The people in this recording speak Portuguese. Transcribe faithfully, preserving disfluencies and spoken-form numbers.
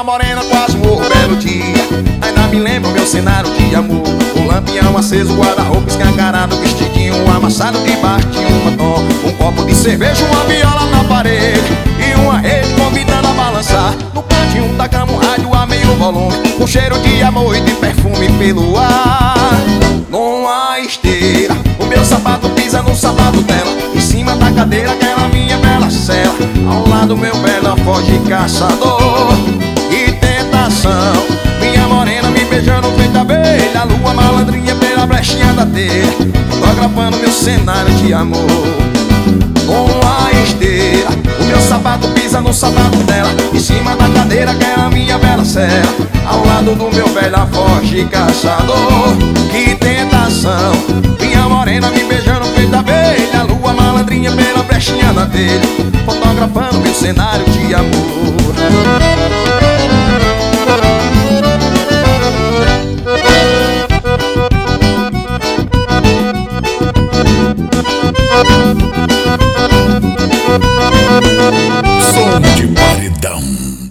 uma morena, quase um ouro, belo dia. Ainda me lembro meu cenário de amor. O lampião aceso, guarda-roupa escancarado, vestidinho amassado debaixo de um batom. Um copo de cerveja, uma viola na parede e uma rede convidando a balançar. No cantinho da cama um rádio a meio volume, com cheiro de amor e de perfume pelo ar. Numa esteira, o meu sapato pisa no sapato dela, em cima da cadeira, aquela minha bela cela, ao lado meu belo foge caçador. Que tentação, minha morena me beijando feita abelha, a lua malandrinha pela brechinha da telha, fotografando meu cenário de amor. Numa esteira, o meu sapato pisa no sapato dela, em cima da cadeira, aquela minha bela cela, ao lado do meu velho foge caçador. Que tentação, minha morena me beijando feita abelha, a lua malandrinha pela brechinha da telha, fotografando meu cenário de amor. Thank you.